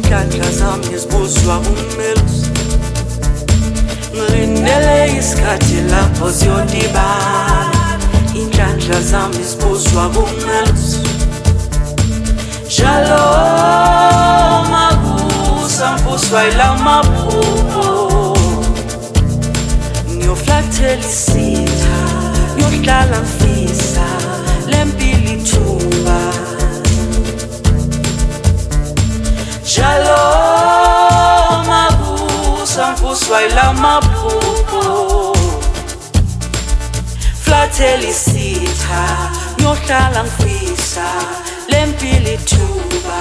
inhlanhla zami zibuswa umelusi ngilindele isikhathi lapho ziyodibana inhlanhla zami zibuswa umelusi Shalom akusa mbuswa ilamaphupho ngiyoflathela isitha ngiyohlala ngifisa lempilo ithuba Shalom akusa mbuswa ilamaphupho flathela isitha ngiyohlala ngifisa lempilo ithuba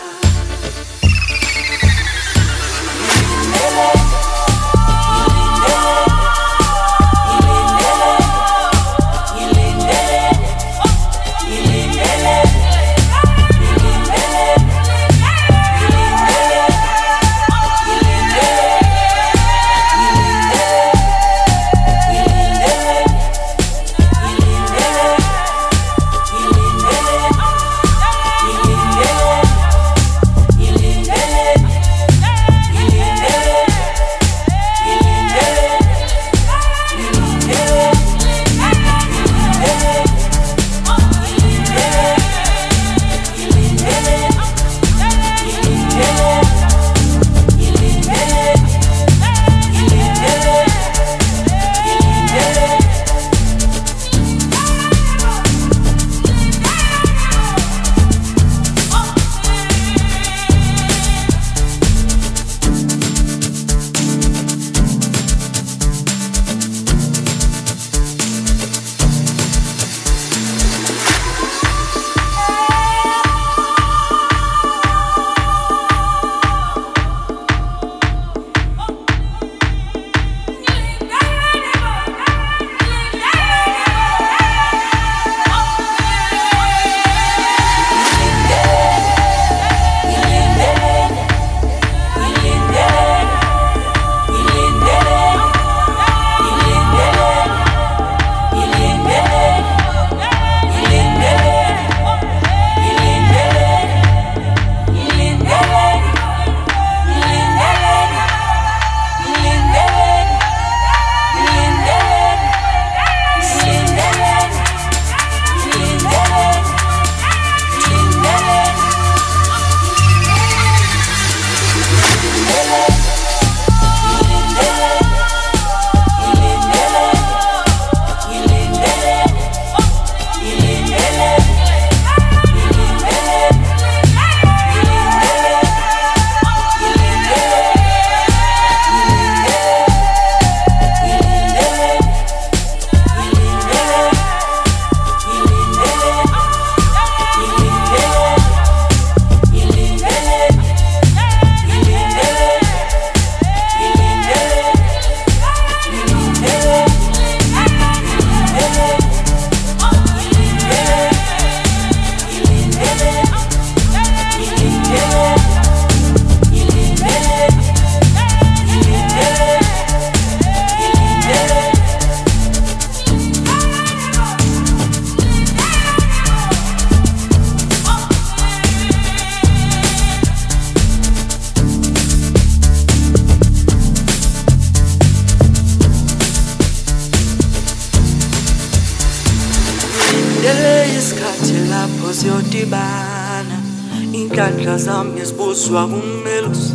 ziyodibana inhlanhla zami zibuswa umelusi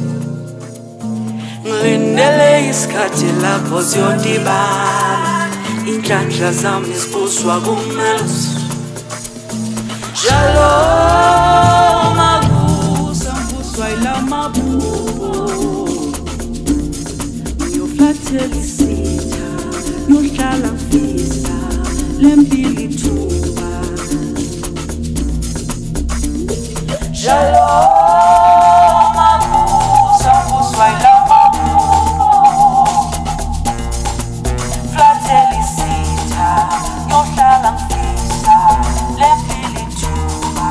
ngilindele isikhathi lapho ziyodibana inhlanhla zami zibuswa umelusi Shalom akusa mbuswa ilamaphupho ngiyoflathela isitha ngiyohlala ngifisa lempilo ithuba Shalom akusa mbuswa ilamaphupho flathela isitha ngiyohlala ngifisa lempilo ithuba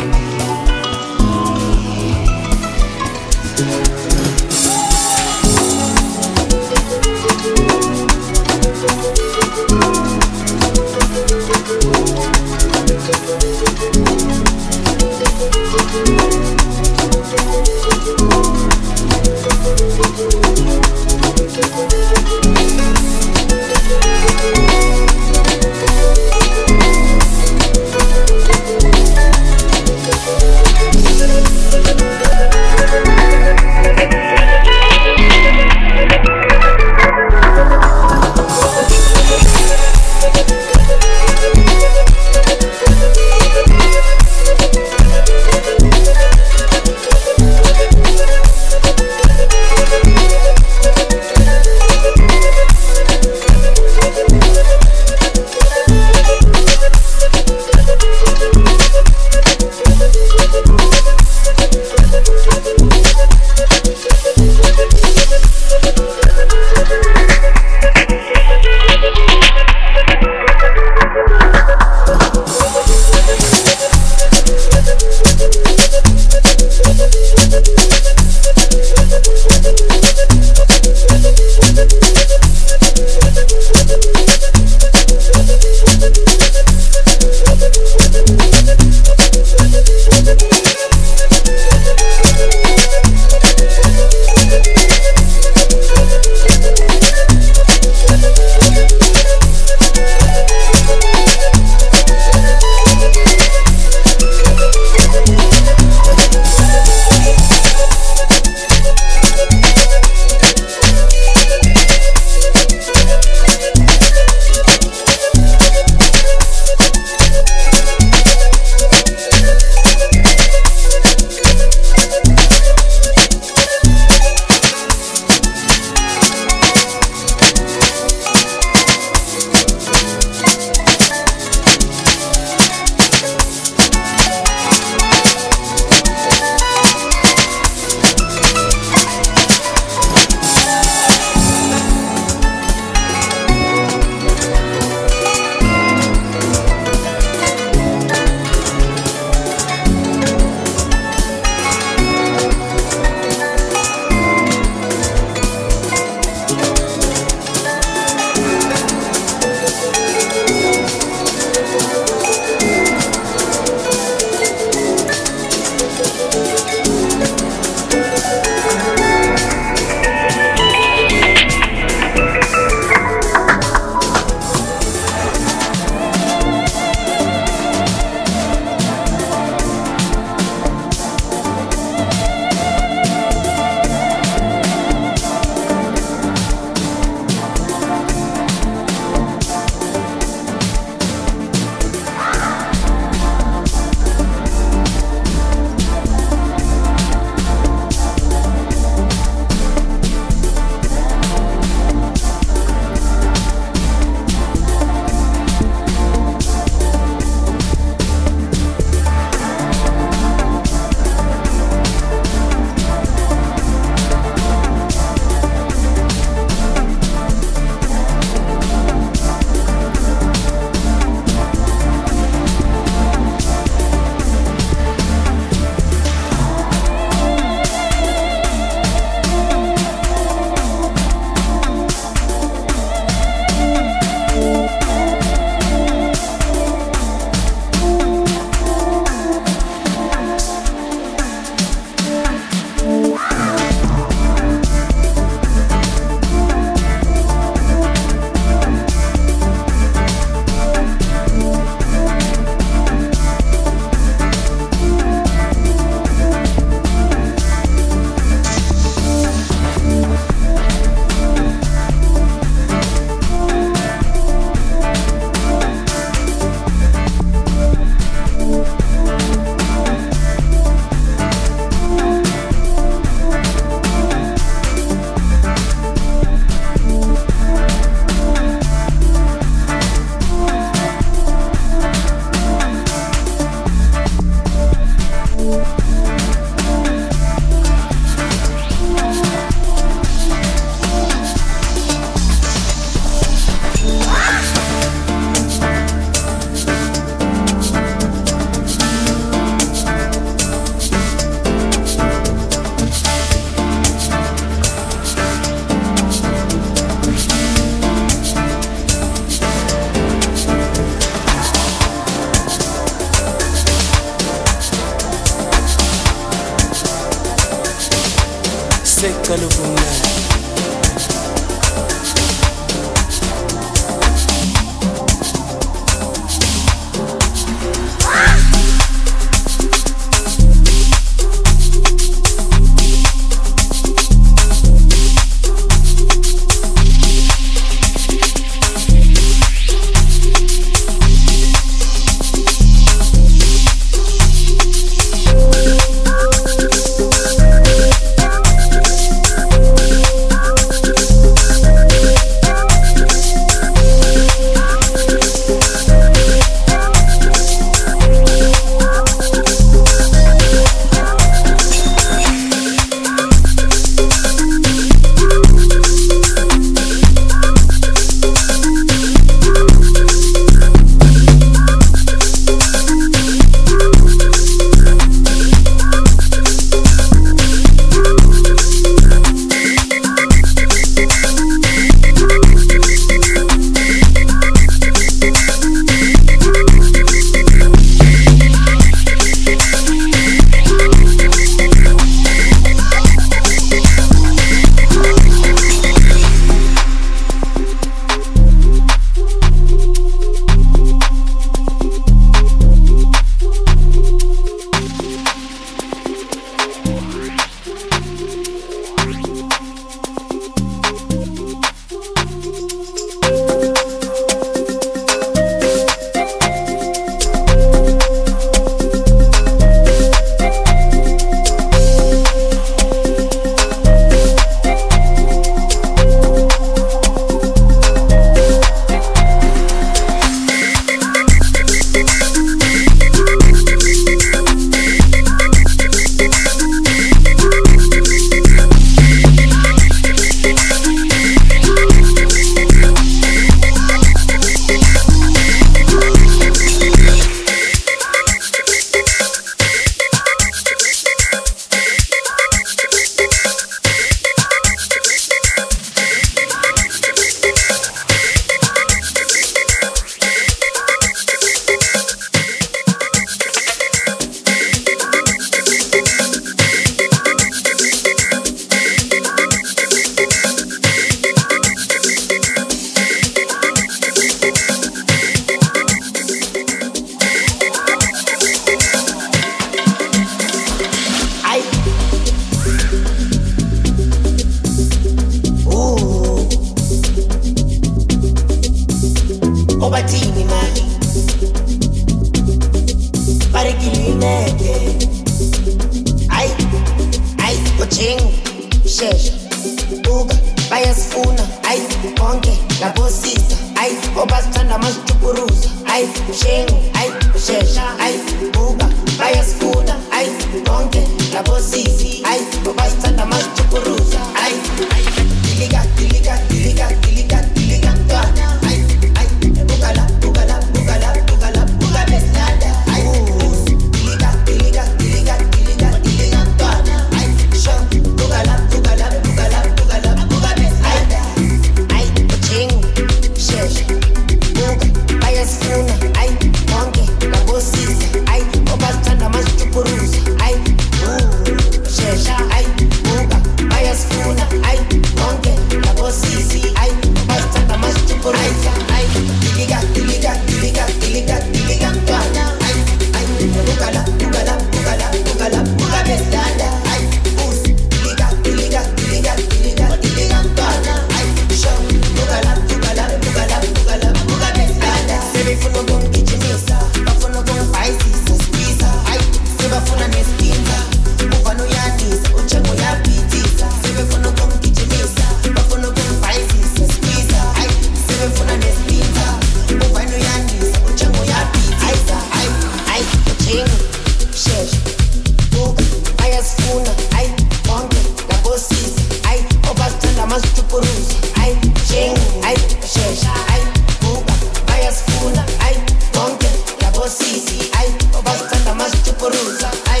bonke labosisa, ay obasithanda masichukuruza, ay shengu, ay shesha, ay buka bayasifuna, ay bonke labosisi, ay obasithanda masichukuruza, ay dilika dilika dilika dilika dilika ntwana, ay ay bukala bukala bukala bukala buka besada, ay dilika dilika dilika dilika dilika ntwana, ay sho bukala bukala bukala bukala buka besada, ay chingu shesha buka bayasifuna, ay bonke labosisa, ay obasithanda masichukuruza, ay shesha, ay buka bayasifuna, ay bonke labosisi, ay obasithanda masichukuruza, ay dilika dilika dilika dilika dilika ntwana, ay ay bukala bukala bukala bukala buka besada, ay dilika dilika dilika dilika dilika ntwana, ay sho bukala bukala bukala bukala buka besada, sebefuna ukungigijimisa bafuna ukungibhayisisa squeeza, ay sebafuna neskinza uvana uyanisa ujengo uyabhidisa, sebefuna ukungigijimisa bafuna ukungibhayisisa squeeza, ay sebefuna neskinza uvana uyanisa ujengo uyabhidisa, ay ay ujengo shesha buka bayasifuna, ay bonke labosisa, ay obasithanda masichukuruza, ay jengu, ay shesha, ay buka bayasifuna, ay bonke labosisi, ay obasithanda masichukuruza, ay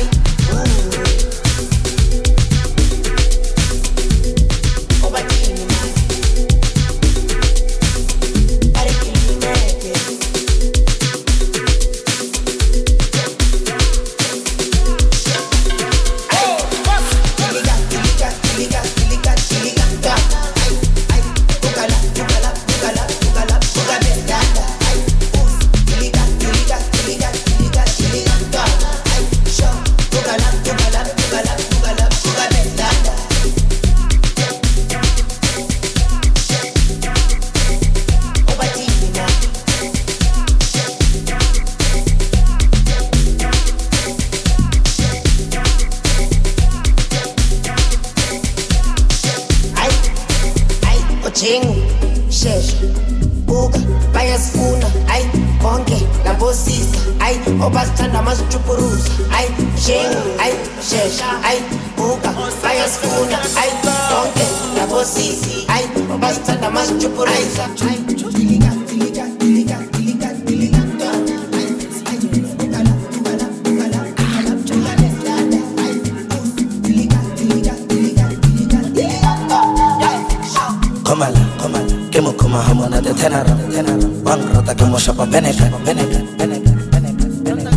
obathini manje barekilimeke dilika dilika dilika dilika dilika ntwana, ay ay bukala bukala bukala bukala buka besada, ay dilika dilika dilika dilika dilika ntwana, ay sho bukala bukala bukala bukala buka besada, obathini na ay ay ujengu shesha buka bayasifuna, ay bonke labosisa, ay obasithanda masichukuruza, ay jengu, ay shesha, ay buka bayasifuna, ay bonke labosisi, ay obasithanda masichukuruza, ay dilika dilika dilika dilika dilika ntwana, ay ay bukala bukala bukala bukala buka besada, ay dilika dilika dilika dilika dilika ntwana, ay Komala, komala, kemo koma hamona de tenara, tenara. Bangrata kemo shapa beneka, beneka, beneka, beneka.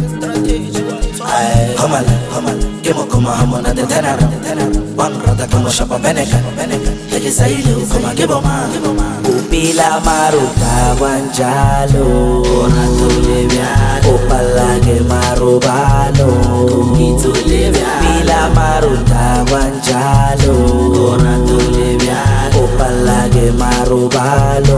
Ay, komala, komala, kemo koma hamona de tenara, tenara. Bangrata kemo shapa beneka, beneka. Hege sailu koma kiboma, kiboma. Upila maruta wanjalo, ona tulevya. Opala ke marubalo, itulevya. Upila maruta wanjalo, ona tulevya. Opalage marubalo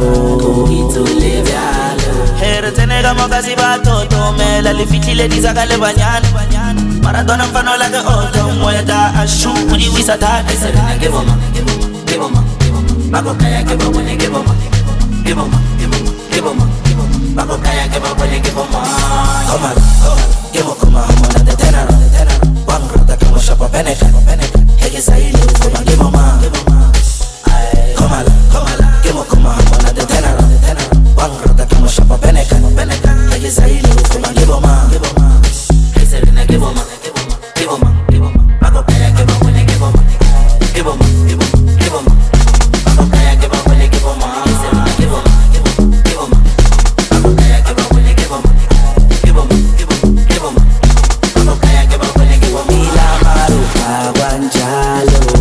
itulevalo here tenega mokazi batoto mela lifitlile dizakale banyana maradona mfano lake oto mweda ashu kuni wisata esena geboma geboma bakokaya geboma ne geboma geboma geboma bakokaya geboma ne geboma komala gemo koma hamona de tenara bangrata kemo shapa beneka hege sailu koma geboma Komala, komala, kemo koma hamona de tenara, bangrata kemo shapa beneka, hege sailu koma geboma, heserina geboma, geboma, bakokaya geboma ne geboma, geboma, bakokaya geboma ne geboma, heserina geboma, bakokaya geboma ne geboma, bakokaya geboma ne geboma. Ila maruka wanjalo.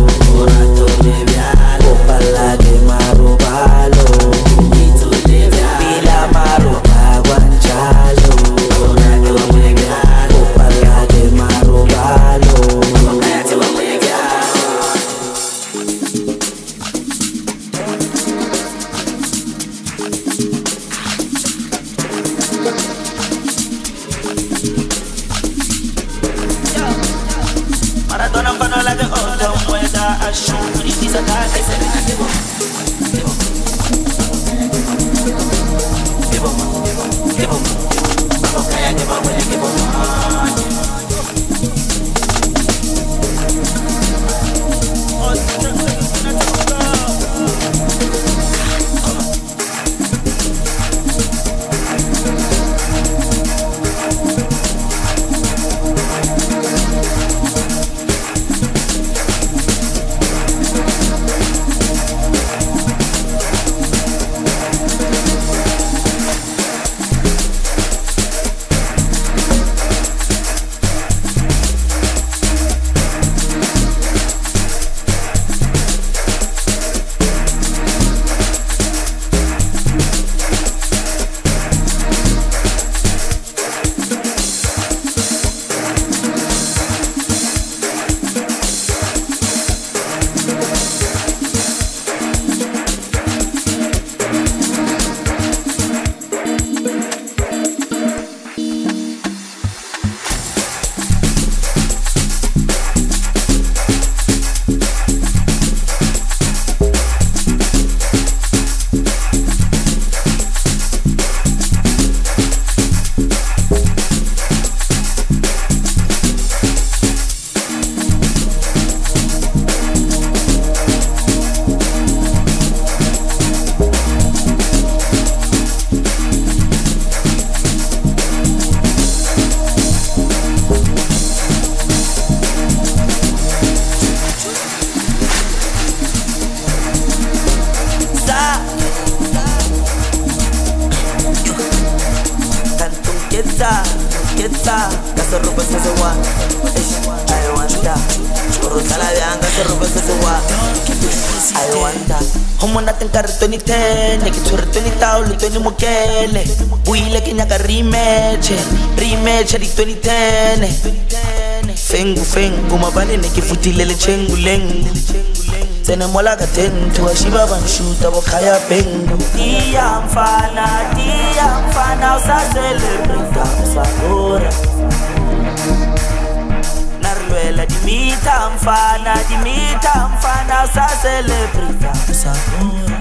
Dimita, casa ropa se wa. I wonder. Rosala yanga se ropa se wa. I wonder. Homo na tenkar 2010, ke tshwere 20,000 20 mokele. Buile ke nyaka rematch di 2010. Fengu mabane ne ke futile le chengulengu. Tsene mola ka tento a shiba ban shoota bo khaya bengu. Dia mfana usa celebrate usahora. Narwela dimita mfana usa celebrate usahora.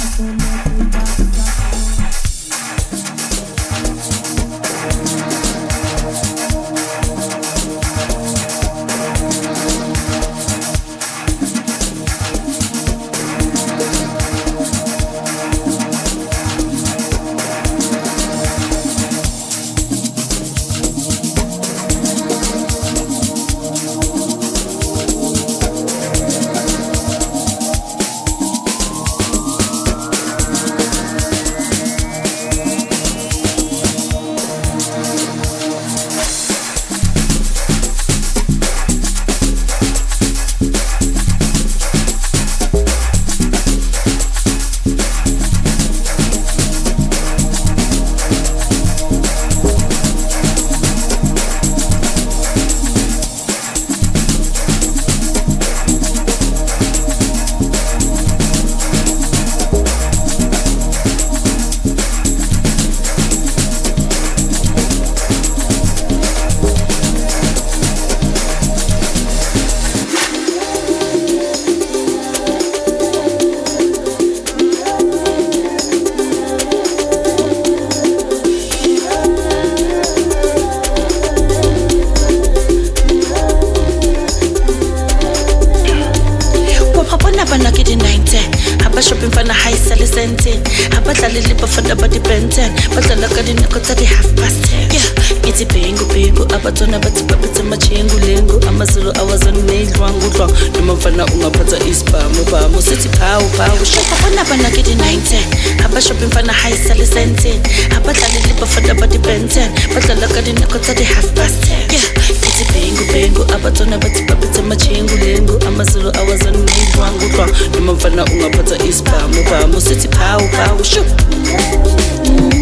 Shopping for the high sell scenting. Habata lili bafanda body benten. Batala kadi nakota di 10:30. Yeah, it's bingo. Abatona bati babita machengu lengu. Amazulu hours on nail wangu long. Numafana ungapata ispamu bamu. City pow. Shoppa wana bana kidi 19. Haba shopping for the high sell scenting. Habata lili bafanda body benten. Batala kadi nakota di 10:30. Yeah, it's bingo. Abatona bati babita machengu lengu. Amazulu hours on nail wangu long. Numafana ungapata ispamu bamu. City pow. Shoot.